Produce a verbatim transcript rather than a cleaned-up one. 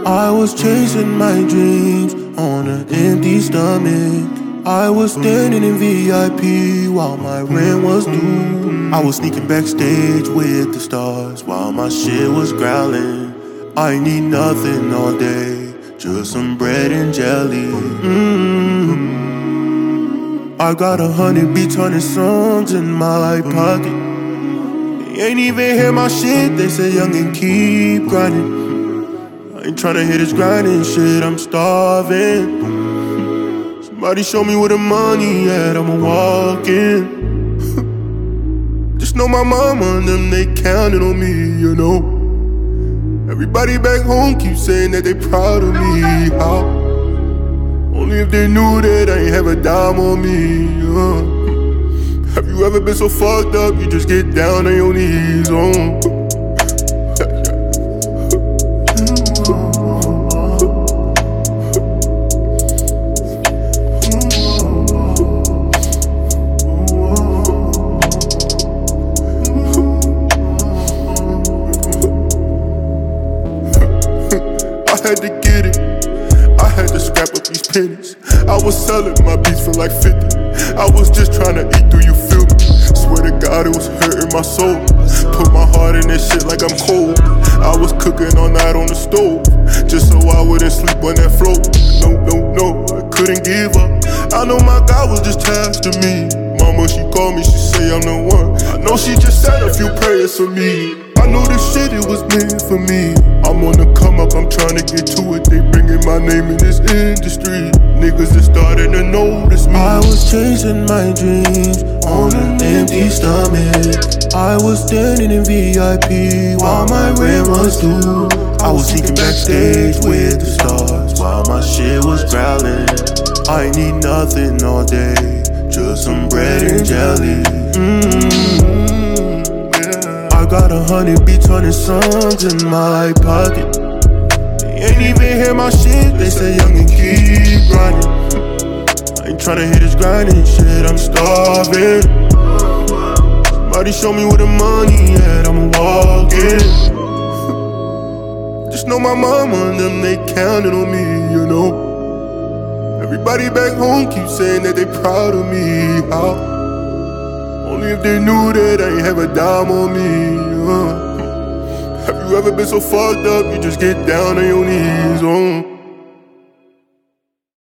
I was chasing my dreams on an empty stomach. I was standing in V I P while my rent was due. I was sneaking backstage with the stars while my shit was growling. I need nothing all day, just some bread and jelly. Mm-hmm. I got a hundred beats, hundred songs in my pocket. They ain't even hear my shit, they say young and keep grinding. I ain't tryna hit this grinding shit, I'm starving. Somebody show me where the money at, I'ma walk in. Just know my mama and them, they counted on me, you know. Everybody back home keeps saying that they proud of me. How? Only if they knew that I ain't have a dime on me, uh. Have you ever been so fucked up, you just get down on your knees, uh. I had to get it, I had to scrap up these pennies. I was selling my beats for like fifty. I was just trying to eat through, you feel me? Swear to God it was hurting my soul. Put my heart in that shit like I'm cold. I was cooking all night on the stove, just so I wouldn't sleep on that floor. No, no, no, I couldn't give up. I know my God was just tasked to me. Mama, she called me, she say I'm the one. I know she just said a few prayers for me. I know this shit, it was meant for me. I'm on the come up, I'm trying to get to it. They bringing my name in this industry. Niggas are starting to notice me. I was chasing my dreams on an empty stomach. I was standing in V I P while my rent was due. I was sneaking backstage with the stars while my shit was growling. I need nothing all day, just some bread and jelly. Mm-hmm. I got a hundred beats, hundred songs in my pocket. They ain't even hear my shit, they say young and keep grinding. I ain't tryna hit this grinding shit, I'm starving. Somebody show me where the money at, I'ma walk in. Just know my mama and them, they counted on me, you know. Everybody back home keeps saying that they proud of me. How? Only if they knew that I ain't have a dime on me, uh. Have you ever been so fucked up, you just get down on your knees, uh.